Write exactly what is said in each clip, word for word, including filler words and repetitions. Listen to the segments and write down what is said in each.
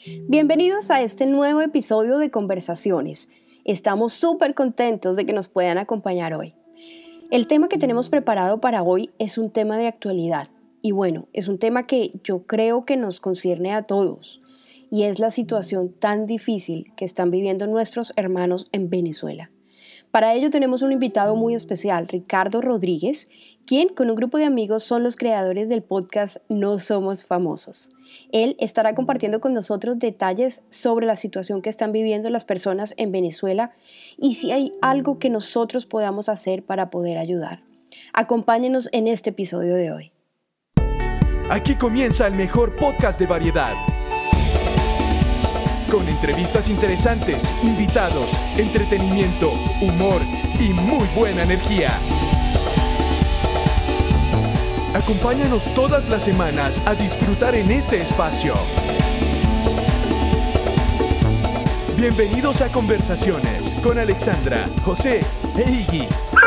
Bienvenidos a este nuevo episodio de Conversaciones. Estamos súper contentos de que nos puedan acompañar hoy. El tema que tenemos preparado para hoy es un tema de actualidad y bueno, es un tema que yo creo que nos concierne a todos y es la situación tan difícil que están viviendo nuestros hermanos en Venezuela. Para ello tenemos un invitado muy especial, Ricardo Rodríguez, quien con un grupo de amigos son los creadores del podcast No Somos Famosos. Él estará compartiendo con nosotros detalles sobre la situación que están viviendo las personas en Venezuela y si hay algo que nosotros podamos hacer para poder ayudar. Acompáñenos en este episodio de hoy. Aquí comienza el mejor podcast de variedad. Con entrevistas interesantes, invitados, entretenimiento, humor y muy buena energía. Acompáñanos todas las semanas a disfrutar en este espacio. Bienvenidos a Conversaciones con Alexandra, José e Iggy.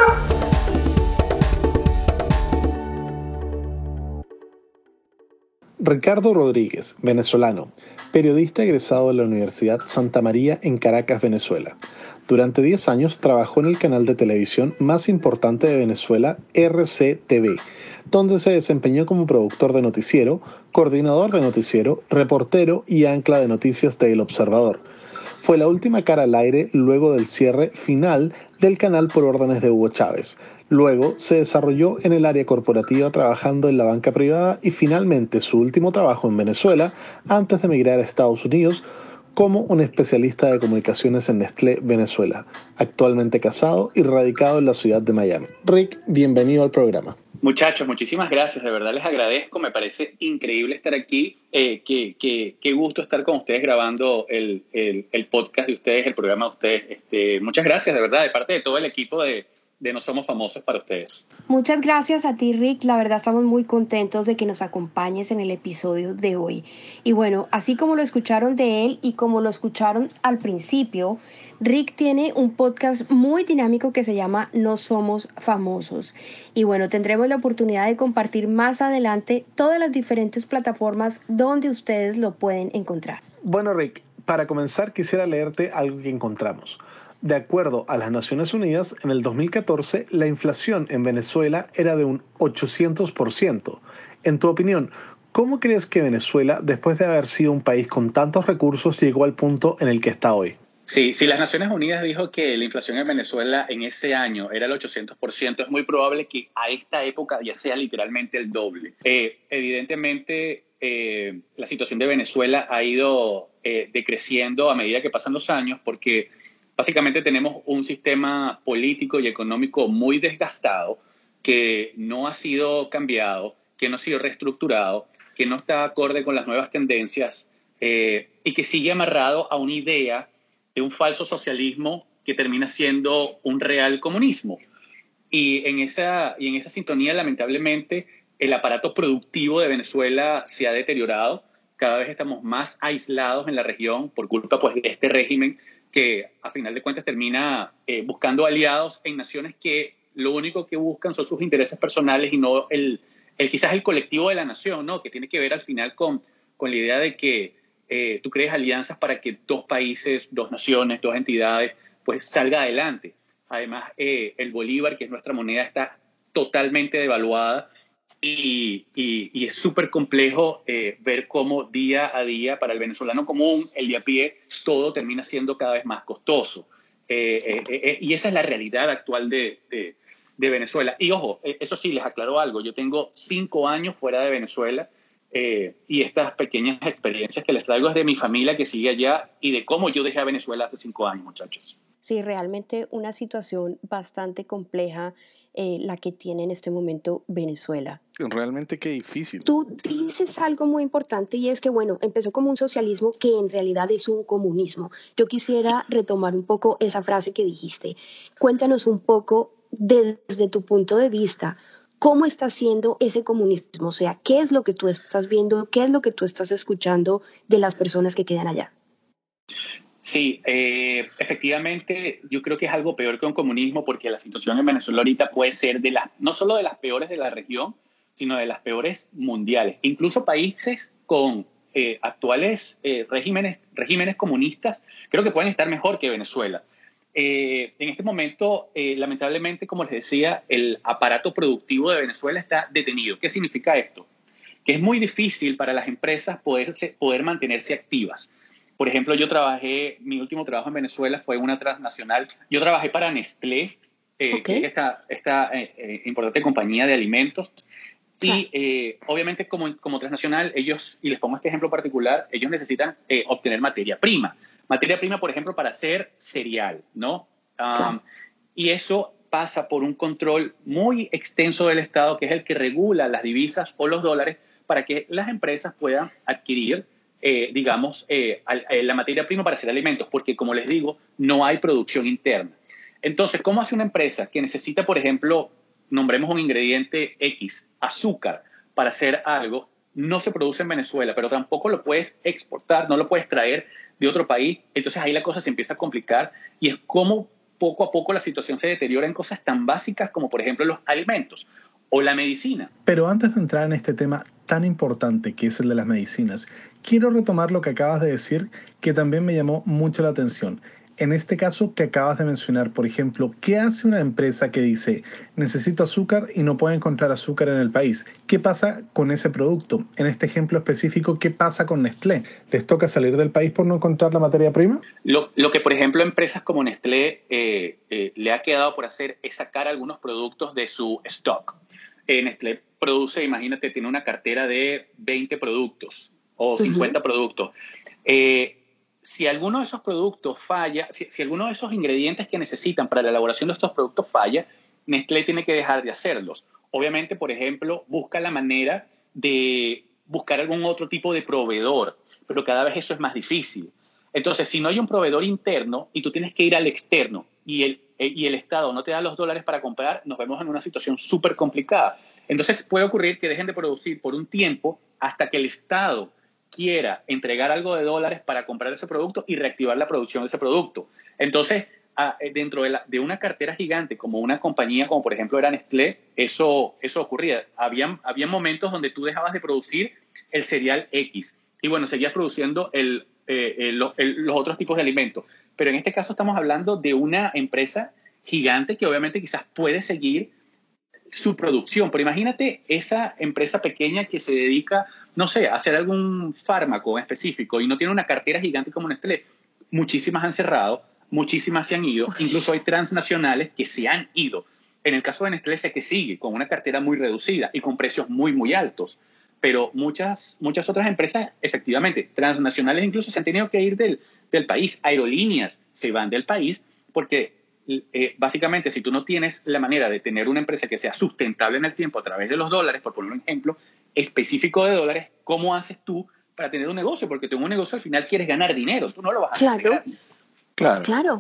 Ricardo Rodríguez, venezolano, periodista egresado de la Universidad Santa María en Caracas, Venezuela. Durante diez años trabajó en el canal de televisión más importante de Venezuela, R C T V, donde se desempeñó como productor de noticiero, coordinador de noticiero, reportero y ancla de noticias de El Observador. Fue la última cara al aire luego del cierre final del canal por órdenes de Hugo Chávez. Luego se desarrolló en el área corporativa trabajando en la banca privada y finalmente su último trabajo en Venezuela antes de emigrar a Estados Unidos como un especialista de comunicaciones en Nestlé Venezuela, actualmente casado y radicado en la ciudad de Miami. Rick, bienvenido al programa. Muchachos, muchísimas gracias, de verdad les agradezco, me parece increíble estar aquí, eh, qué, qué, qué gusto estar con ustedes grabando el, el, el podcast de ustedes, el programa de ustedes. Este, muchas gracias, de verdad, de parte de todo el equipo de, de No Somos Famosos para ustedes. Muchas gracias a ti, Rick. La verdad estamos muy contentos de que nos acompañes en el episodio de hoy. Y bueno, así como lo escucharon de él y como lo escucharon al principio, Rick tiene un podcast muy dinámico que se llama No Somos Famosos. Y bueno, tendremos la oportunidad de compartir más adelante todas las diferentes plataformas donde ustedes lo pueden encontrar. Bueno, Rick, para comenzar quisiera leerte algo que encontramos. De acuerdo a las Naciones Unidas, en el dos mil catorce la inflación en Venezuela era de un ochocientos por ciento. En tu opinión, ¿cómo crees que Venezuela, después de haber sido un país con tantos recursos, llegó al punto en el que está hoy? Sí, si las Naciones Unidas dijo que la inflación en Venezuela en ese año era el ochocientos por ciento, es muy probable que a esta época ya sea literalmente el doble. Eh, evidentemente, eh, la situación de Venezuela ha ido eh, decreciendo a medida que pasan los años porque básicamente tenemos un sistema político y económico muy desgastado que no ha sido cambiado, que no ha sido reestructurado, que no está acorde con las nuevas tendencias eh, y que sigue amarrado a una idea de un falso socialismo que termina siendo un real comunismo. Y en esa, y en esa sintonía, lamentablemente, el aparato productivo de Venezuela se ha deteriorado. Cada vez estamos más aislados en la región por culpa pues, de este régimen que, a final de cuentas, termina eh, buscando aliados en naciones que lo único que buscan son sus intereses personales y no el, el quizás el colectivo de la nación, ¿no? Que tiene que ver al final con, con la idea de que Eh, tú crees alianzas para que dos países, dos naciones, dos entidades, pues salga adelante. Además, eh, el bolívar, que es nuestra moneda, está totalmente devaluada y, y, y es súper complejo eh, ver cómo día a día para el venezolano común, el de a pie, todo termina siendo cada vez más costoso. Eh, eh, eh, y esa es la realidad actual de, de, de Venezuela. Y ojo, eso sí, les aclaro algo, yo tengo cinco años fuera de Venezuela. Eh, y estas pequeñas experiencias que les traigo es de mi familia que sigue allá y de cómo yo dejé a Venezuela hace cinco años, muchachos. Sí, realmente una situación bastante compleja eh, la que tiene en este momento Venezuela. Realmente qué difícil. Tú dices algo muy importante y es que, bueno, empezó como un socialismo que en realidad es un comunismo. Yo quisiera retomar un poco esa frase que dijiste. Cuéntanos un poco desde tu punto de vista. ¿Cómo está siendo ese comunismo? O sea, ¿qué es lo que tú estás viendo? ¿Qué es lo que tú estás escuchando de las personas que quedan allá? Sí, eh, efectivamente, yo creo que es algo peor que un comunismo porque la situación en Venezuela ahorita puede ser de las, no solo de las peores de la región, sino de las peores mundiales. Incluso países con eh, actuales eh, regímenes, regímenes comunistas creo que pueden estar mejor que Venezuela. Eh, en este momento, eh, lamentablemente, como les decía, el aparato productivo de Venezuela está detenido. ¿Qué significa esto? Que es muy difícil para las empresas poderse, poder mantenerse activas. Por ejemplo, yo trabajé, mi último trabajo en Venezuela fue una transnacional. Yo trabajé para Nestlé, eh, okay. que es esta, esta eh, importante compañía de alimentos. Y eh, obviamente como, como transnacional, ellos, y les pongo este ejemplo particular, ellos necesitan eh, obtener materia prima. Materia prima, por ejemplo, para hacer cereal, ¿no? Um, y eso pasa por un control muy extenso del Estado, que es el que regula las divisas o los dólares para que las empresas puedan adquirir, eh, digamos, eh, la materia prima para hacer alimentos, porque, como les digo, no hay producción interna. Entonces, ¿cómo hace una empresa que necesita, por ejemplo, nombremos un ingrediente X, azúcar, para hacer algo? No se produce en Venezuela, pero tampoco lo puedes exportar, no lo puedes traer de otro país. Entonces ahí la cosa se empieza a complicar y es como poco a poco la situación se deteriora en cosas tan básicas como, por ejemplo, los alimentos o la medicina. Pero antes de entrar en este tema tan importante que es el de las medicinas, quiero retomar lo que acabas de decir, que también me llamó mucho la atención. En este caso que acabas de mencionar, por ejemplo, ¿qué hace una empresa que dice necesito azúcar y no puede encontrar azúcar en el país? ¿Qué pasa con ese producto? En este ejemplo específico, ¿qué pasa con Nestlé? ¿Les toca salir del país por no encontrar la materia prima? Lo, lo que, por ejemplo, empresas como Nestlé eh, eh, le ha quedado por hacer es sacar algunos productos de su stock. Eh, Nestlé produce, imagínate, tiene una cartera de veinte productos o cincuenta uh-huh. productos. Eh, Si alguno de esos productos falla, si, si alguno de esos ingredientes que necesitan para la elaboración de estos productos falla, Nestlé tiene que dejar de hacerlos. Obviamente, por ejemplo, busca la manera de buscar algún otro tipo de proveedor, pero cada vez eso es más difícil. Entonces, si no hay un proveedor interno y tú tienes que ir al externo y el, y el Estado no te da los dólares para comprar, nos vemos en una situación súper complicada. Entonces, puede ocurrir que dejen de producir por un tiempo hasta que el Estado quiera entregar algo de dólares para comprar ese producto y reactivar la producción de ese producto. Entonces, a, dentro de, la, de una cartera gigante como una compañía, como por ejemplo era Nestlé, eso, eso ocurría. Habían, había momentos donde tú dejabas de producir el cereal X y bueno, seguías produciendo el, eh, el, el, los otros tipos de alimentos. Pero en este caso estamos hablando de una empresa gigante que obviamente quizás puede seguir su producción. Pero imagínate esa empresa pequeña que se dedica, no sé, a hacer algún fármaco específico y no tiene una cartera gigante como Nestlé. Muchísimas han cerrado, muchísimas se han ido, incluso hay transnacionales que se han ido. En el caso de Nestlé sé que sigue con una cartera muy reducida y con precios muy, muy altos. Pero muchas, muchas otras empresas, efectivamente, transnacionales incluso se han tenido que ir del, del país. Aerolíneas se van del país porque Eh, básicamente, si tú no tienes la manera de tener una empresa que sea sustentable en el tiempo a través de los dólares, por poner un ejemplo específico de dólares, ¿cómo haces tú para tener un negocio? Porque tú en un negocio al final quieres ganar dinero, tú no lo vas a hacer gratis. Claro, claro.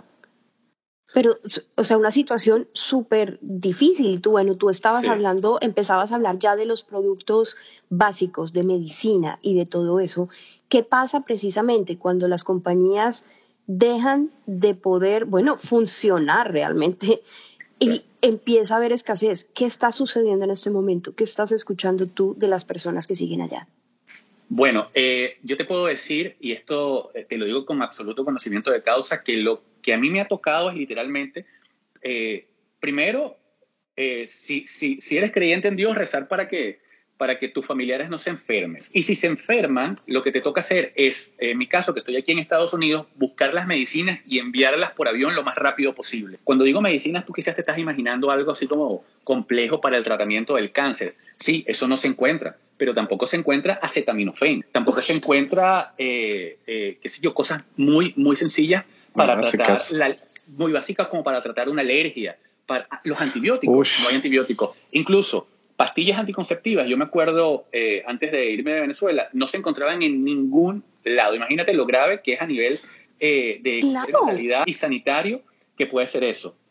Pero, o sea, una situación súper difícil. Tú, bueno, tú estabas sí. hablando, empezabas a hablar ya de los productos básicos, de medicina y de todo eso. ¿Qué pasa precisamente cuando las compañías dejan de poder, bueno, funcionar realmente y sí. empieza a haber escasez? ¿Qué está sucediendo en este momento? ¿Qué estás escuchando tú de las personas que siguen allá? Bueno, eh, yo te puedo decir, y esto eh, te lo digo con absoluto conocimiento de causa, que lo que a mí me ha tocado es literalmente, eh, primero, eh, si, si, si eres creyente en Dios, rezar para que para que tus familiares no se enfermen. Y si se enferman, lo que te toca hacer es, en mi caso, que estoy aquí en Estados Unidos, buscar las medicinas y enviarlas por avión lo más rápido posible. Cuando digo medicinas, tú quizás te estás imaginando algo así como complejo para el tratamiento del cáncer. Sí, eso no se encuentra, pero tampoco se encuentra acetaminofén. Tampoco se encuentra, eh, eh, qué sé yo, cosas muy, muy sencillas para no, tratar, la, muy básicas como para tratar una alergia. Para los antibióticos, Ush. no hay antibióticos. Incluso pastillas anticonceptivas, yo me acuerdo eh, antes de irme de Venezuela, no se encontraban en ningún lado. Imagínate lo grave que es a nivel eh, de claro. calidad y sanitario que puede ser eso.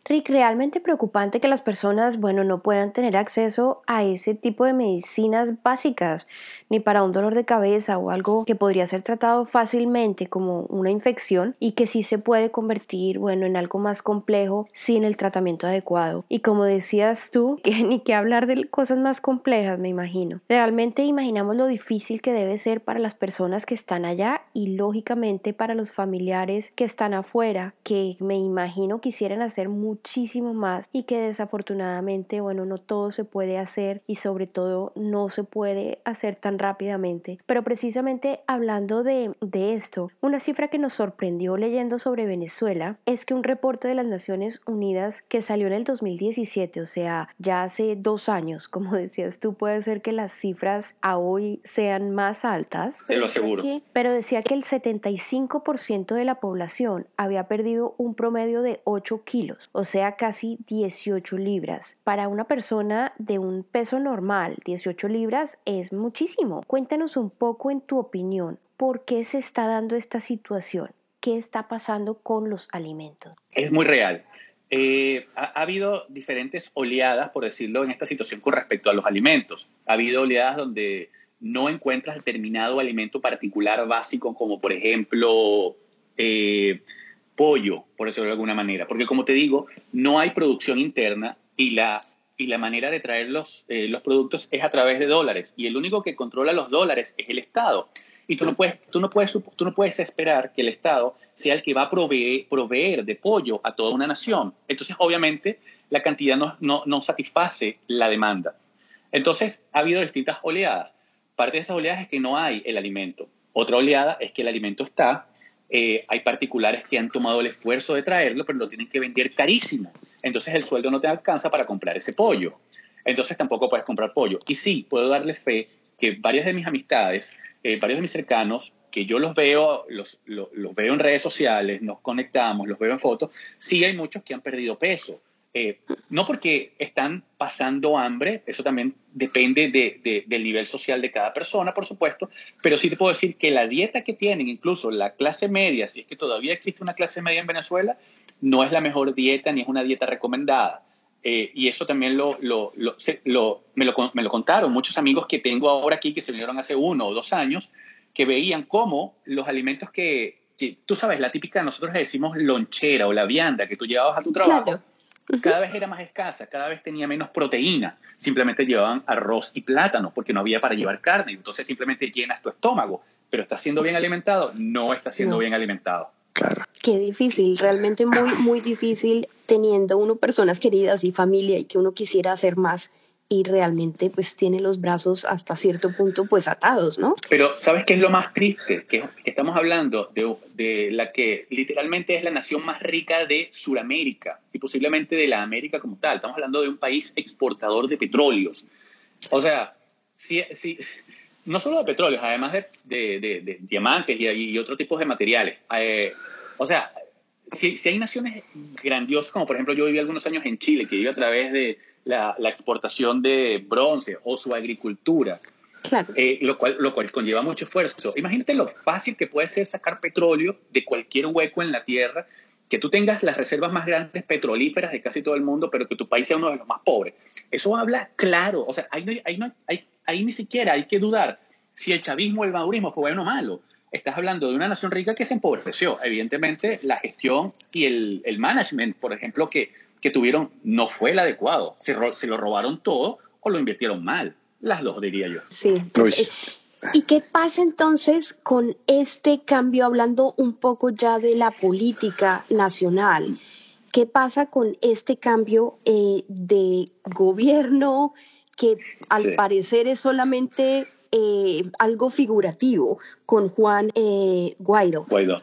Rick, realmente preocupante que las personas, bueno, no puedan tener acceso a ese tipo de medicinas básicas, ni para un dolor de cabeza o algo que podría ser tratado fácilmente como una infección y que sí se puede convertir, bueno, en algo más complejo sin el tratamiento adecuado. Y como decías tú, que ni que hablar de cosas más complejas, me imagino. Realmente imaginamos lo difícil que debe ser para las personas que están allá y lógicamente para los familiares que están afuera, que me imagino quisieran hacer mucho muchísimo más y que desafortunadamente, bueno, no todo se puede hacer y sobre todo no se puede hacer tan rápidamente. Pero precisamente hablando de, de esto, una cifra que nos sorprendió leyendo sobre Venezuela es que un reporte de las Naciones Unidas que salió en el dos mil diecisiete, o sea, ya hace dos años, como decías tú, puede ser que las cifras a hoy sean más altas. Te lo aseguro. Que, pero decía que el setenta y cinco por ciento de la población había perdido un promedio de ocho kilos. O sea, casi dieciocho libras. Para una persona de un peso normal, dieciocho libras es muchísimo. Cuéntanos un poco en tu opinión, ¿por qué se está dando esta situación? ¿Qué está pasando con los alimentos? Es muy real. Eh, ha, ha habido diferentes oleadas, por decirlo, en esta situación con respecto a los alimentos. Ha habido oleadas donde no encuentras determinado alimento particular básico, como por ejemplo... Eh, pollo, por decirlo de alguna manera, porque como te digo, no hay producción interna y la, y la manera de traer los, eh, los productos es a través de dólares y el único que controla los dólares es el Estado. Y tú no puedes, tú no puedes, tú no puedes esperar que el Estado sea el que va a proveer, proveer de pollo a toda una nación. Entonces, obviamente, la cantidad no, no, no satisface la demanda. Entonces, ha habido distintas oleadas. Parte de esas oleadas es que no hay el alimento. Otra oleada es que el alimento está. Eh, hay particulares que han tomado el esfuerzo de traerlo, pero lo tienen que vender carísimo. Entonces el sueldo no te alcanza para comprar ese pollo. Entonces tampoco puedes comprar pollo. Y sí, puedo darle fe que varias de mis amistades, eh, varios de mis cercanos, que yo los veo, los, los, los veo en redes sociales, nos conectamos, los veo en fotos, sí hay muchos que han perdido peso. Eh, no porque están pasando hambre, eso también depende de, de, del nivel social de cada persona, por supuesto, pero sí te puedo decir que la dieta que tienen, incluso la clase media, si es que todavía existe una clase media en Venezuela, no es la mejor dieta ni es una dieta recomendada. Eh, y eso también lo, lo, lo, se, lo, me, lo, me lo contaron muchos amigos que tengo ahora aquí, que se vinieron hace uno o dos años, que veían cómo los alimentos que, que tú sabes, la típica, nosotros le decimos lonchera o la vianda que tú llevabas a tu trabajo, claro. Cada vez era más escasa, cada vez tenía menos proteína. Simplemente llevaban arroz y plátano porque no había para llevar carne. Entonces simplemente llenas tu estómago. Pero ¿estás siendo bien alimentado? No estás siendo no. bien alimentado. Claro. Qué difícil, realmente muy, muy difícil teniendo uno personas queridas y familia y que uno quisiera hacer más y realmente pues tiene los brazos hasta cierto punto pues atados, ¿no? Pero ¿sabes qué es lo más triste? Que, que estamos hablando de, de la que literalmente es la nación más rica de Sudamérica y posiblemente de la América como tal. Estamos hablando de un país exportador de petróleos. O sea, si, si, no solo de petróleos, además de, de, de, de diamantes y, y otro tipo de materiales. Eh, o sea, si, si hay naciones grandiosas, como por ejemplo yo viví algunos años en Chile, que vive a través de La, la exportación de bronce o su agricultura, claro. eh, lo, cual, lo cual conlleva mucho esfuerzo. Imagínate lo fácil que puede ser sacar petróleo de cualquier hueco en la tierra, que tú tengas las reservas más grandes petrolíferas de casi todo el mundo, pero que tu país sea uno de los más pobres. Eso habla claro, o sea, ahí, no, ahí, no, ahí, ahí ni siquiera hay que dudar si el chavismo o el madurismo fue bueno o malo. Estás hablando de una nación rica que se empobreció. Evidentemente, la gestión y el, el management, por ejemplo, que que tuvieron no fue el adecuado. Se, ro se lo robaron todo o lo invirtieron mal. Las dos, diría yo. Sí. Pues, ¿y qué pasa entonces con este cambio, hablando un poco ya de la política nacional? ¿Qué pasa con este cambio eh, de gobierno que al sí. parecer es solamente eh, algo figurativo con Juan eh, Guaidó? Guaidó.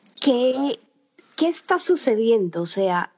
¿Qué, ¿Qué está sucediendo? O sea,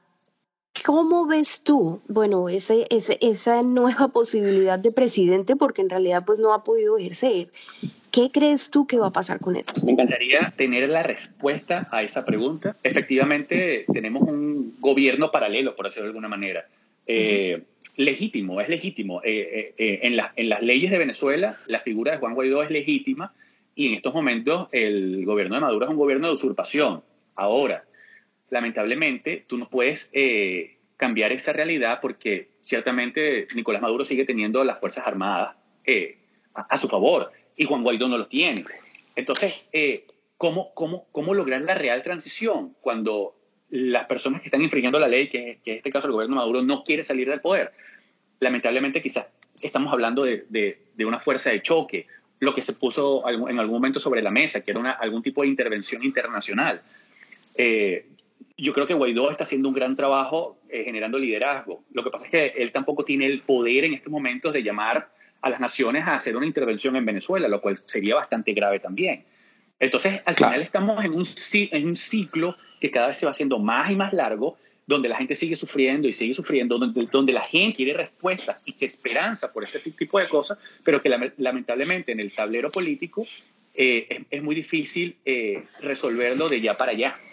¿cómo ves tú, bueno, ese, ese, esa nueva posibilidad de presidente, porque en realidad pues no ha podido ejercer? ¿Qué crees tú que va a pasar con él? Me encantaría tener la respuesta a esa pregunta. Efectivamente, tenemos un gobierno paralelo, por decirlo de alguna manera. Eh, uh-huh. Legítimo, es legítimo. Eh, eh, eh, en, la, en las leyes de Venezuela, la figura de Juan Guaidó es legítima y en estos momentos el gobierno de Maduro es un gobierno de usurpación. Ahora, lamentablemente, tú no puedes eh, cambiar esa realidad, porque ciertamente Nicolás Maduro sigue teniendo las Fuerzas Armadas eh, a, a su favor y Juan Guaidó no lo tiene. Entonces, eh, ¿cómo, cómo, ¿cómo lograr la real transición cuando las personas que están infringiendo la ley, que, que en este caso el gobierno de Maduro, no quiere salir del poder? Lamentablemente quizás estamos hablando de, de, de una fuerza de choque, lo que se puso en algún momento sobre la mesa, que era una, algún tipo de intervención internacional. Eh, yo creo que Guaidó está haciendo un gran trabajo eh, generando liderazgo. Lo que pasa es que él tampoco tiene el poder en estos momentos de llamar a las naciones a hacer una intervención en Venezuela, lo cual sería bastante grave también. Entonces, al Claro. final estamos en un, en un ciclo que cada vez se va haciendo más y más largo, donde la gente sigue sufriendo y sigue sufriendo, donde, donde la gente quiere respuestas y se esperanza por este tipo de cosas, pero que lamentablemente en el tablero político eh, es, es muy difícil eh, resolverlo de ya para allá.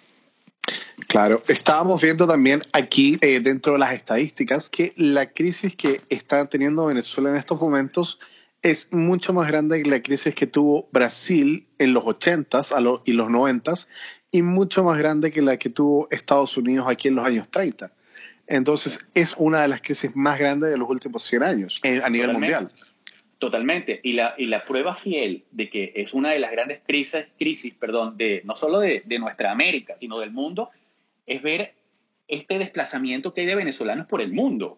Claro, estábamos viendo también aquí eh, dentro de las estadísticas que la crisis que está teniendo Venezuela en estos momentos es mucho más grande que la crisis que tuvo Brasil en los ochentas a los, y los noventas y mucho más grande que la que tuvo Estados Unidos aquí en los años treinta. Entonces es una de las crisis más grandes de los últimos cien años eh, a nivel Totalmente. mundial. Totalmente. Y la, y la prueba fiel de que es una de las grandes crisis, crisis perdón, de, no solo de, de nuestra América, sino del mundo, es ver este desplazamiento que hay de venezolanos por el mundo.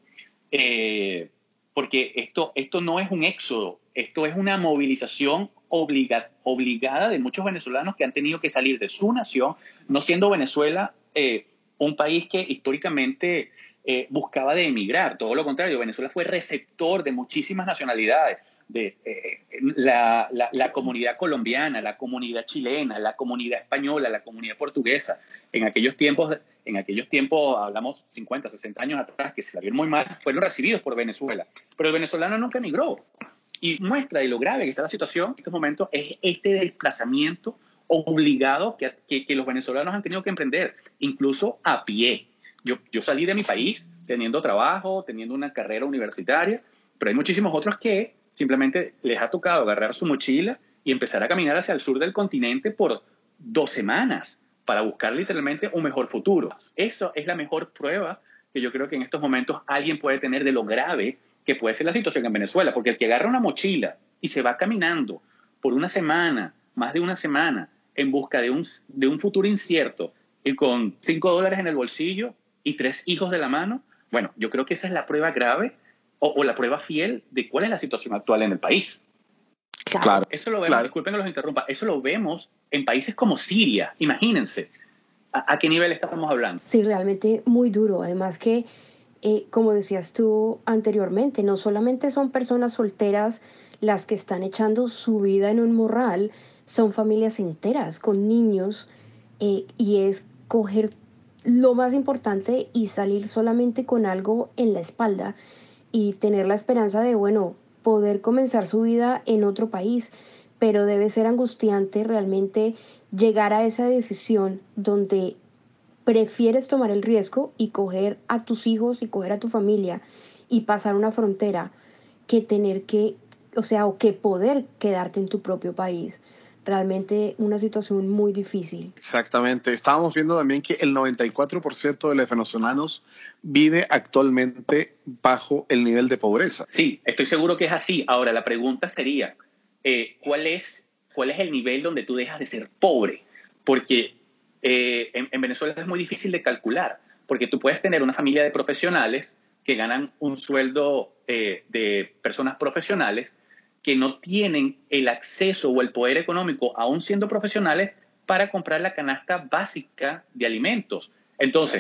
Eh, porque esto, esto no es un éxodo, esto es una movilización obliga, obligada de muchos venezolanos que han tenido que salir de su nación, no siendo Venezuela eh, un país que históricamente eh, buscaba de emigrar. Todo lo contrario, Venezuela fue receptor de muchísimas nacionalidades, de eh, la, la, la comunidad colombiana, la comunidad chilena, la comunidad española, la comunidad portuguesa. En aquellos tiempos, en aquellos tiempos, hablamos cincuenta, sesenta años atrás, que se la vieron muy mal, fueron recibidos por Venezuela. Pero el venezolano nunca emigró. Y muestra de lo grave que está la situación en estos momentos es este desplazamiento obligado que, que, que los venezolanos han tenido que emprender, incluso a pie. Yo, yo salí de mi país teniendo trabajo, teniendo una carrera universitaria, pero hay muchísimos otros que simplemente les ha tocado agarrar su mochila y empezar a caminar hacia el sur del continente por dos semanas para buscar literalmente un mejor futuro. Eso es la mejor prueba que yo creo que en estos momentos alguien puede tener de lo grave que puede ser la situación en Venezuela, porque el que agarra una mochila y se va caminando por una semana, más de una semana, en busca de un, de un futuro incierto y con cinco dólares en el bolsillo y tres hijos de la mano, bueno, yo creo que esa es la prueba grave o, o la prueba fiel de cuál es la situación actual en el país. Claro. Eso lo vemos, Claro. disculpen que los interrumpa, eso lo vemos en países como Siria, imagínense. ¿A, a qué nivel estamos hablando? Sí, realmente muy duro. Además que, eh, como decías tú anteriormente, no solamente son personas solteras las que están echando su vida en un morral, son familias enteras con niños eh, y es coger lo más importante y salir solamente con algo en la espalda y tener la esperanza de, bueno, poder comenzar su vida en otro país, pero debe ser angustiante realmente llegar a esa decisión donde prefieres tomar el riesgo y coger a tus hijos y coger a tu familia y pasar una frontera que tener que, o sea, o que poder quedarte en tu propio país. Realmente una situación muy difícil. Exactamente. Estábamos viendo también que el noventa y cuatro por ciento de los venezolanos vive actualmente bajo el nivel de pobreza. Sí, estoy seguro que es así. Ahora, la pregunta sería, eh, ¿cuál es, cuál es el nivel donde tú dejas de ser pobre? Porque eh, en, en Venezuela es muy difícil de calcular, porque tú puedes tener una familia de profesionales que ganan un sueldo eh, de personas profesionales que no tienen el acceso o el poder económico, aún siendo profesionales, para comprar la canasta básica de alimentos. Entonces,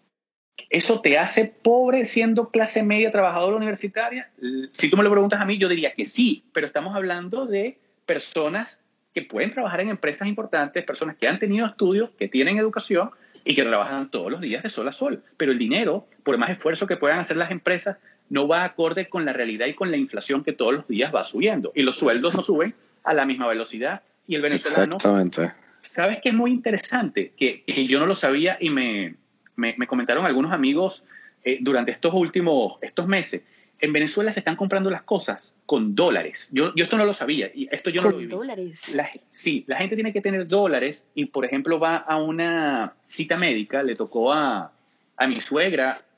¿eso te hace pobre siendo clase media trabajadora universitaria? Si tú me lo preguntas a mí, yo diría que sí, pero estamos hablando de personas que pueden trabajar en empresas importantes, personas que han tenido estudios, que tienen educación y que trabajan todos los días de sol a sol. Pero el dinero, por más esfuerzo que puedan hacer las empresas, no va acorde con la realidad y con la inflación que todos los días va subiendo. Y los sueldos no suben a la misma velocidad. Y el venezolano... Exactamente. ¿Sabes qué es muy interesante? Que, que yo no lo sabía y me, me, me comentaron algunos amigos eh, durante estos últimos estos meses. En Venezuela se están comprando las cosas con dólares. Yo, yo esto no lo sabía y esto yo no lo viví. ¿Con dólares? La, sí, la gente tiene que tener dólares y, por ejemplo, va a una cita médica, le tocó a, a mi suegra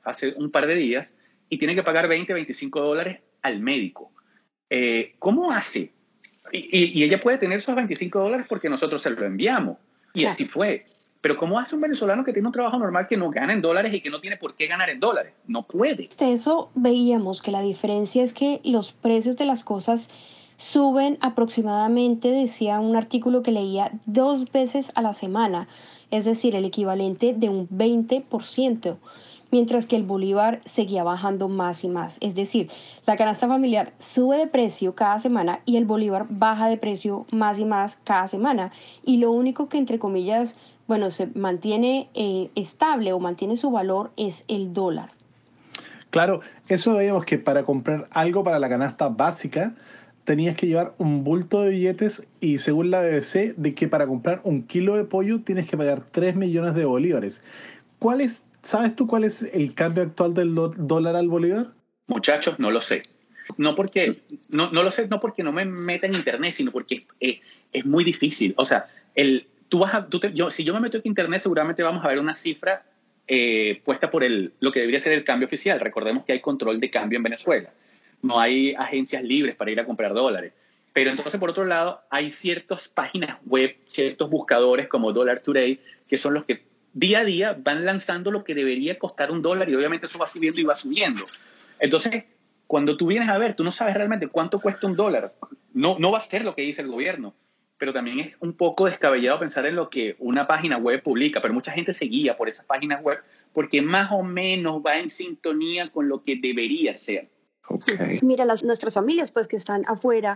hace un par de días y tiene que pagar veinte, veinticinco dólares al médico. Eh, ¿Cómo hace? Y, y, y ella puede tener esos veinticinco dólares porque nosotros se lo enviamos. Y Claro. así fue. Pero ¿cómo hace un venezolano que tiene un trabajo normal que no gana en dólares y que no tiene por qué ganar en dólares? No puede. De eso veíamos que la diferencia es que los precios de las cosas suben aproximadamente, decía un artículo que leía, dos veces a la semana, es decir, el equivalente de un veinte por ciento, mientras que el bolívar seguía bajando más y más. Es decir, la canasta familiar sube de precio cada semana y el bolívar baja de precio más y más cada semana. Y lo único que, entre comillas, bueno, se mantiene eh, estable o mantiene su valor es el dólar. Claro, eso veíamos que para comprar algo para la canasta básica tenías que llevar un bulto de billetes y según la B B C, de que para comprar un kilo de pollo tienes que pagar tres millones de bolívares. ¿Cuál es, sabes tú cuál es el cambio actual del do- dólar al bolívar? Muchachos, no lo sé. No porque no, no lo sé, no porque no me meta en internet, sino porque eh, es muy difícil. O sea, el, tú vas a, tú te, yo, si yo me meto en internet, seguramente vamos a ver una cifra eh, puesta por el, lo que debería ser el cambio oficial. Recordemos que hay control de cambio en Venezuela. No hay agencias libres para ir a comprar dólares. Pero entonces, por otro lado, hay ciertas páginas web, ciertos buscadores como Dollar Today, que son los que día a día van lanzando lo que debería costar un dólar y obviamente eso va subiendo y va subiendo. Entonces, cuando tú vienes a ver, tú no sabes realmente cuánto cuesta un dólar. No, no va a ser lo que dice el gobierno, pero también es un poco descabellado pensar en lo que una página web publica, pero mucha gente se guía por esas páginas web porque más o menos va en sintonía con lo que debería ser. Okay. Mira, las, nuestras familias pues que están afuera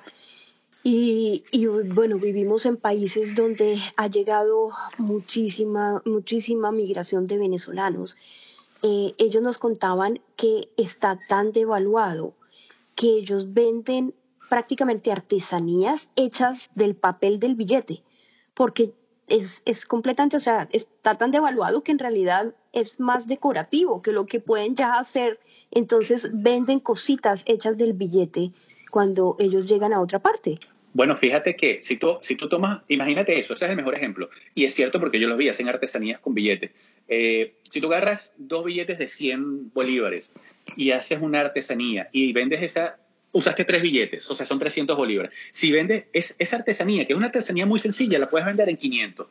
y, y bueno, vivimos en países donde ha llegado muchísima, muchísima migración de venezolanos. Eh, ellos nos contaban que está tan devaluado que ellos venden prácticamente artesanías hechas del papel del billete, porque es, es completamente, o sea, está tan devaluado que en realidad es más decorativo que lo que pueden ya hacer. Entonces venden cositas hechas del billete cuando ellos llegan a otra parte. Bueno, fíjate que si tú, si tú tomas, imagínate eso, ese es el mejor ejemplo. Y es cierto porque yo los vi, hacen artesanías con billetes. Eh, si tú agarras dos billetes de cien bolívares y haces una artesanía y vendes esa, usaste tres billetes, o sea, son trescientos bolívares. Si vendes es, esa artesanía, que es una artesanía muy sencilla, la puedes vender en quinientos.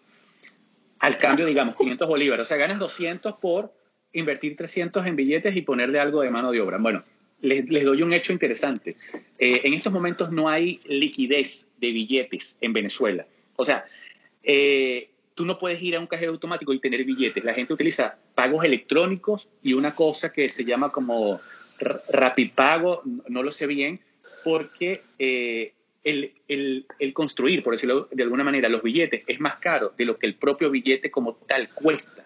Al cambio, digamos, quinientos bolívares. O sea, ganas doscientos por invertir trescientos en billetes y ponerle algo de mano de obra. Bueno, les, les doy un hecho interesante. Eh, en estos momentos no hay liquidez de billetes en Venezuela. O sea, eh, tú no puedes ir a un cajero automático y tener billetes. La gente utiliza pagos electrónicos y una cosa que se llama como Rapipago, no lo sé bien, porque eh, el, el, el construir, por decirlo de alguna manera, los billetes es más caro de lo que el propio billete como tal cuesta.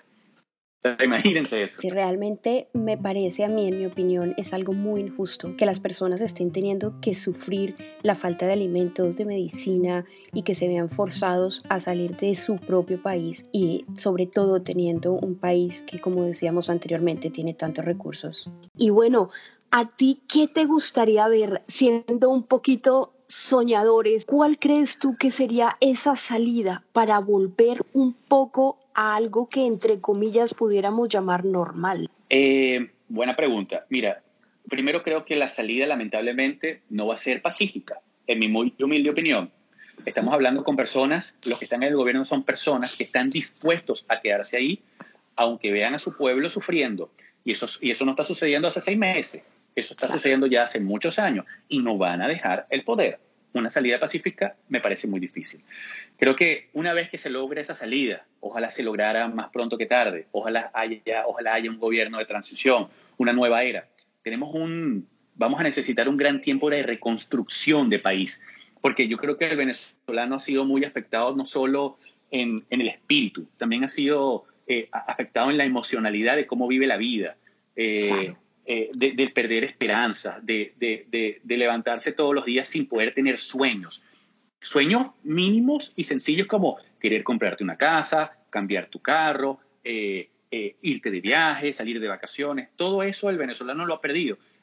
O sea, imagínense eso. Sí, realmente me parece a mí, en mi opinión, es algo muy injusto que las personas estén teniendo que sufrir la falta de alimentos, de medicina y que se vean forzados a salir de su propio país y sobre todo teniendo un país que, como decíamos anteriormente, tiene tantos recursos. Y bueno, ¿a ti qué te gustaría ver siendo un poquito soñadores? ¿Cuál crees tú que sería esa salida para volver un poco a algo que entre comillas pudiéramos llamar normal? Eh, buena pregunta. Mira, primero creo que la salida lamentablemente no va a ser pacífica, en mi muy humilde opinión. Estamos hablando con personas, los que están en el gobierno son personas que están dispuestos a quedarse ahí, aunque vean a su pueblo sufriendo. Y eso, y eso no está sucediendo hace seis meses. Eso está sucediendo ya hace muchos años y no van a dejar el poder. Una salida pacífica me parece muy difícil. Creo que una vez que se logre esa salida, ojalá se lograra más pronto que tarde, ojalá haya, ojalá haya un gobierno de transición, una nueva era. Tenemos un, vamos a necesitar un gran tiempo de reconstrucción de país, porque yo creo que el venezolano ha sido muy afectado no solo en, en el espíritu, también ha sido eh, afectado en la emocionalidad de cómo vive la vida. Eh, claro. Eh, de, de perder esperanza, de, de, de, de levantarse todos los días sin poder tener sueños. Sueños mínimos y sencillos como querer comprarte una casa, cambiar tu carro, eh, eh, irte de viaje, salir de vacaciones. Todo eso el venezolano lo ha perdido.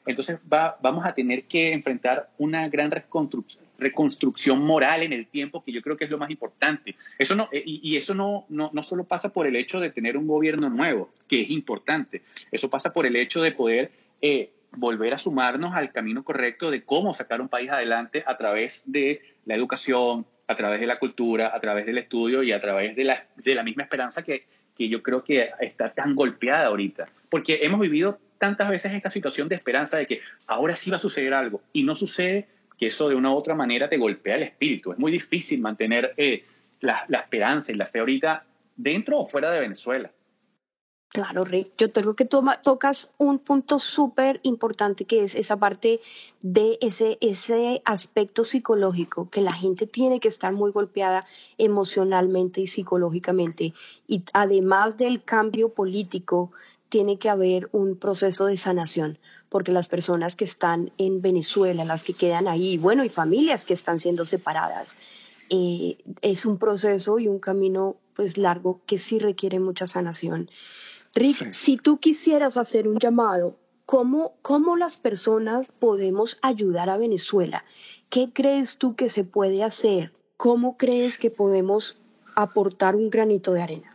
entonces va, vamos a tener que enfrentar una gran reconstrucción, reconstrucción moral en el tiempo, que yo creo que es lo más importante. Eso no, y, y eso no, no, no solo pasa por el hecho de tener un gobierno nuevo, que es importante, eso pasa por el hecho de poder eh, volver a sumarnos al camino correcto de cómo sacar un país adelante a través de la educación, a través de la cultura, a través del estudio y a través de la, de la misma esperanza que, que yo creo que está tan golpeada ahorita. Porque hemos vivido tantas veces esta situación de esperanza de que ahora sí va a suceder algo y no sucede, que eso de una u otra manera te golpea el espíritu. Es muy difícil mantener eh, la, la esperanza y la fe ahorita dentro o fuera de Venezuela. Claro, Rick, yo creo que toma, tocas un punto súper importante, que es esa parte de ese, ese aspecto psicológico, que la gente tiene que estar muy golpeada emocionalmente y psicológicamente. Y además del cambio político, tiene que haber un proceso de sanación, porque las personas que están en Venezuela, las que quedan ahí, bueno, y familias que están siendo separadas, eh, es un proceso y un camino pues largo que sí requiere mucha sanación. Rick, sí. Si tú quisieras hacer un llamado, ¿cómo, ¿cómo las personas podemos ayudar a Venezuela? ¿Qué crees tú que se puede hacer? ¿Cómo crees que podemos aportar un granito de arena?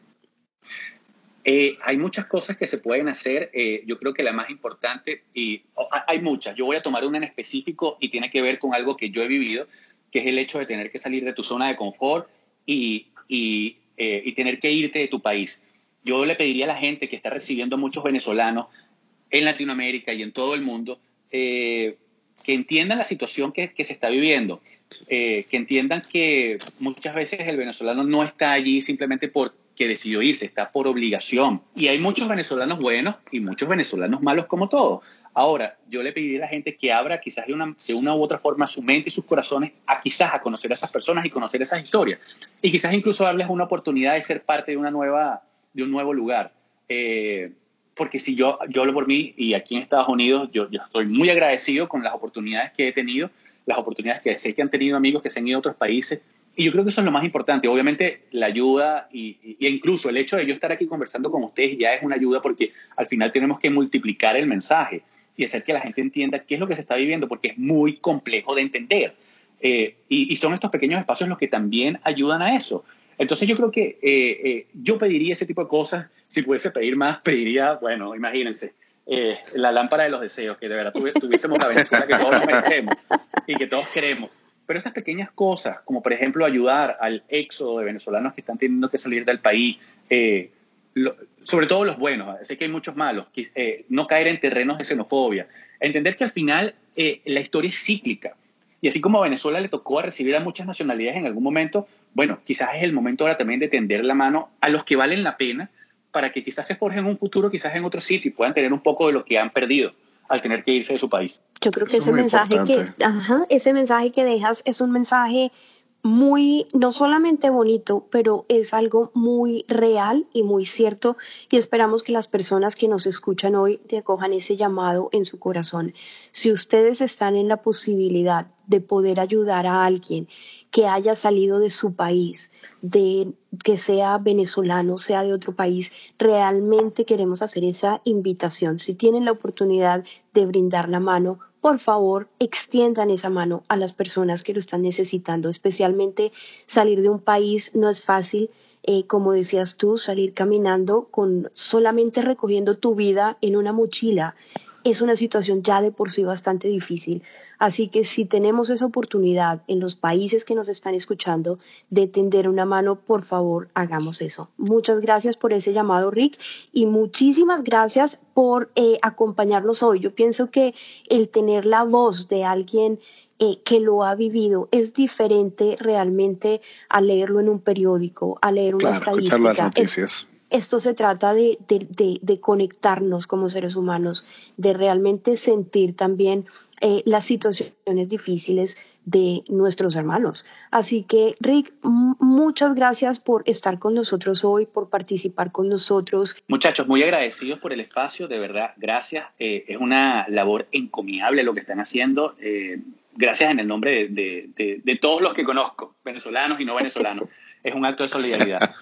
Eh, hay muchas cosas que se pueden hacer. Eh, yo creo que la más importante, y oh, hay muchas, yo voy a tomar una en específico y tiene que ver con algo que yo he vivido, que es el hecho de tener que salir de tu zona de confort y, y, eh, y tener que irte de tu país. Yo le pediría a la gente que está recibiendo muchos venezolanos en Latinoamérica y en todo el mundo eh, que entiendan la situación que, que se está viviendo, eh, que entiendan que muchas veces el venezolano no está allí simplemente porque decidió irse, está por obligación. Y hay muchos venezolanos buenos y muchos venezolanos malos como todos. Ahora, yo le pediría a la gente que abra quizás de una, de una u otra forma su mente y sus corazones a quizás a conocer a esas personas y conocer esas historias. Y quizás incluso darles una oportunidad de ser parte de una nueva... de un nuevo lugar, eh, porque si yo, yo hablo por mí y aquí en Estados Unidos yo, yo estoy muy agradecido con las oportunidades que he tenido, las oportunidades que sé que han tenido amigos que se han ido a otros países, y yo creo que eso es lo más importante. Obviamente la ayuda y, y, y incluso el hecho de yo estar aquí conversando con ustedes ya es una ayuda, porque al final tenemos que multiplicar el mensaje y hacer que la gente entienda qué es lo que se está viviendo, porque es muy complejo de entender, eh, y, y son estos pequeños espacios los que también ayudan a eso. Entonces yo creo que eh, eh, yo pediría ese tipo de cosas. Si pudiese pedir más, pediría, bueno, imagínense, eh, la lámpara de los deseos, que de verdad tuvi- tuviésemos la Venezuela que todos nos merecemos y que todos queremos. Pero estas pequeñas cosas, como por ejemplo ayudar al éxodo de venezolanos que están teniendo que salir del país, eh, lo, sobre todo los buenos, sé que hay muchos malos, que, eh, no caer en terrenos de xenofobia, entender que al final eh, la historia es cíclica. Y así como a Venezuela le tocó a recibir a muchas nacionalidades en algún momento, bueno, quizás es el momento ahora también de tender la mano a los que valen la pena, para que quizás se forjen un futuro, quizás en otro sitio, y puedan tener un poco de lo que han perdido al tener que irse de su país. Yo creo que ese mensaje que, ajá, ese mensaje que dejas es un mensaje muy, no solamente bonito, pero es algo muy real y muy cierto, y esperamos que las personas que nos escuchan hoy te acojan ese llamado en su corazón. Si ustedes están en la posibilidad de poder ayudar a alguien que haya salido de su país, de que sea venezolano, sea de otro país, realmente queremos hacer esa invitación. Si tienen la oportunidad de brindar la mano, por favor, extiendan esa mano a las personas que lo están necesitando. Especialmente salir de un país no es fácil, eh, como decías tú, salir caminando con solamente recogiendo tu vida en una mochila. Es una situación ya de por sí bastante difícil. Así que si tenemos esa oportunidad en los países que nos están escuchando de tender una mano, por favor, hagamos eso. Muchas gracias por ese llamado, Rick, y muchísimas gracias por eh, acompañarnos hoy. Yo pienso que el tener la voz de alguien eh, que lo ha vivido es diferente realmente a leerlo en un periódico, a leer una claro, estadística. Escuchar las noticias. Es, Esto se trata de, de, de, de conectarnos como seres humanos, de realmente sentir también eh, las situaciones difíciles de nuestros hermanos. Así que, Rick, m- muchas gracias por estar con nosotros hoy, por participar con nosotros. Muchachos, muy agradecidos por el espacio, de verdad, gracias. Eh, es una labor encomiable lo que están haciendo. Eh, gracias en el nombre de, de, de, de todos los que conozco, venezolanos y no venezolanos. Es un acto de solidaridad.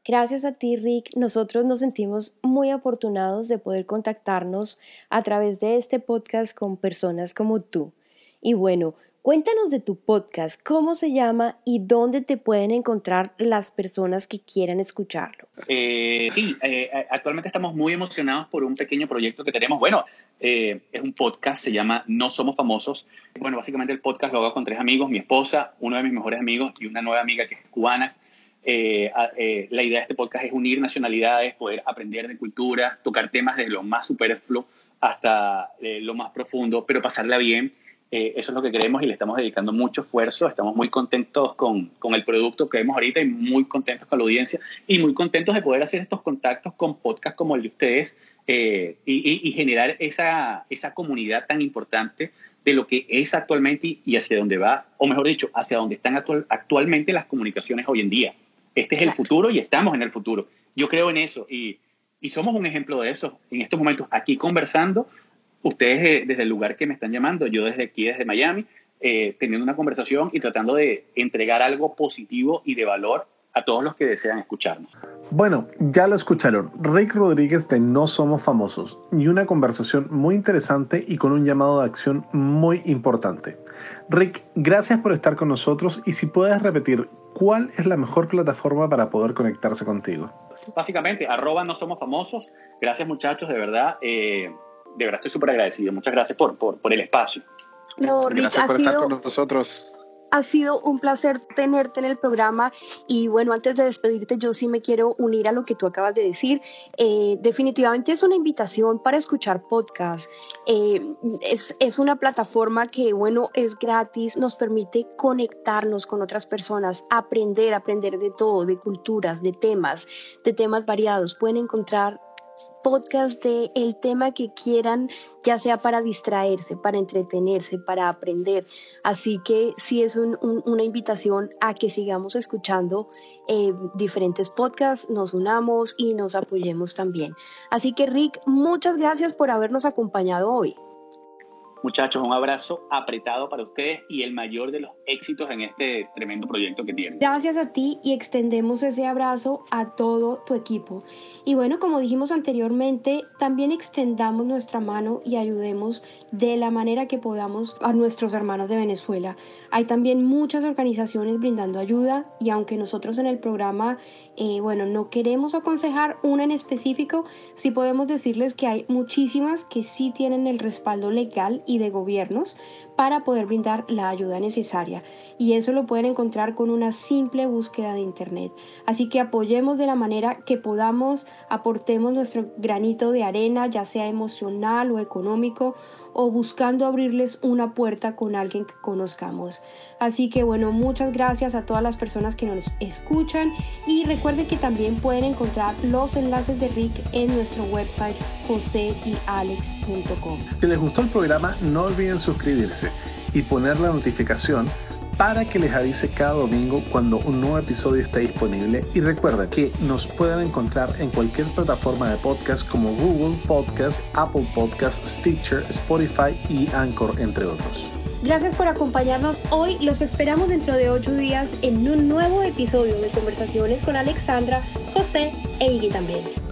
Gracias a ti, Rick, nosotros nos sentimos muy afortunados de poder contactarnos a través de este podcast con personas como tú. Y bueno, cuéntanos de tu podcast, cómo se llama y dónde te pueden encontrar las personas que quieran escucharlo. Eh, sí, eh, actualmente estamos muy emocionados por un pequeño proyecto que tenemos. Bueno, eh, es un podcast, se llama No Somos Famosos. Bueno, básicamente el podcast lo hago con tres amigos, mi esposa, uno de mis mejores amigos y una nueva amiga que es cubana. Eh, eh, la idea de este podcast es unir nacionalidades, poder aprender de culturas, tocar temas desde lo más superfluo hasta eh, lo más profundo, pero pasarla bien. Eh, eso es lo que queremos y le estamos dedicando mucho esfuerzo. Estamos muy contentos con, con el producto que vemos ahorita y muy contentos con la audiencia y muy contentos de poder hacer estos contactos con podcasts como el de ustedes eh, y, y, y generar esa, esa comunidad tan importante de lo que es actualmente y, y hacia dónde va, o mejor dicho, hacia dónde están actual, actualmente las comunicaciones hoy en día. Este es el futuro y estamos en el futuro. Yo creo en eso y, y somos un ejemplo de eso. En estos momentos aquí conversando, ustedes eh, desde el lugar que me están llamando, yo desde aquí, desde Miami, eh, teniendo una conversación y tratando de entregar algo positivo y de valor a todos los que desean escucharnos. Bueno, ya lo escucharon. Rick Rodríguez de No Somos Famosos y una conversación muy interesante y con un llamado de acción muy importante. Rick, gracias por estar con nosotros y si puedes repetir, ¿cuál es la mejor plataforma para poder conectarse contigo? Básicamente, arroba No Somos Famosos. Gracias, muchachos, de verdad. Eh, de verdad estoy súper agradecido. Muchas gracias por, por, por el espacio. No, Rick, gracias por ha estar sido... con nosotros. Ha sido un placer tenerte en el programa y bueno, antes de despedirte yo sí me quiero unir a lo que tú acabas de decir. Eh, definitivamente es una invitación para escuchar podcast. Eh, es, es una plataforma que bueno, es gratis, nos permite conectarnos con otras personas, aprender, aprender de todo, de culturas, de temas, de temas variados. Pueden encontrar podcast de el tema que quieran, ya sea para distraerse, para entretenerse, para aprender. Así que sí es un, un, una invitación a que sigamos escuchando eh, diferentes podcasts, nos unamos y nos apoyemos también. Así que Rick, muchas gracias por habernos acompañado hoy. Muchachos, un abrazo apretado para ustedes y el mayor de los éxitos en este tremendo proyecto que tienen. Gracias a ti y extendemos ese abrazo a todo tu equipo. Y bueno, como dijimos anteriormente, también extendamos nuestra mano y ayudemos de la manera que podamos a nuestros hermanos de Venezuela. Hay también muchas organizaciones brindando ayuda y aunque nosotros en el programa, eh, bueno, no queremos aconsejar una en específico, sí podemos decirles que hay muchísimas que sí tienen el respaldo legal y de gobiernos para poder brindar la ayuda necesaria y eso lo pueden encontrar con una simple búsqueda de internet. Así que apoyemos de la manera que podamos, aportemos nuestro granito de arena, ya sea emocional o económico o buscando abrirles una puerta con alguien que conozcamos. Así que bueno, muchas gracias a todas las personas que nos escuchan y recuerden que también pueden encontrar los enlaces de Rick en nuestro website jose y alex punto com. Si les gustó el programa, no olviden suscribirse y poner la notificación para que les avise cada domingo cuando un nuevo episodio esté disponible. Y recuerden que nos pueden encontrar en cualquier plataforma de podcast como Google Podcast, Apple Podcast, Stitcher, Spotify y Anchor, entre otros. Gracias por acompañarnos hoy. Los esperamos dentro de ocho días en un nuevo episodio de Conversaciones con Alexandra, José e Iggy también.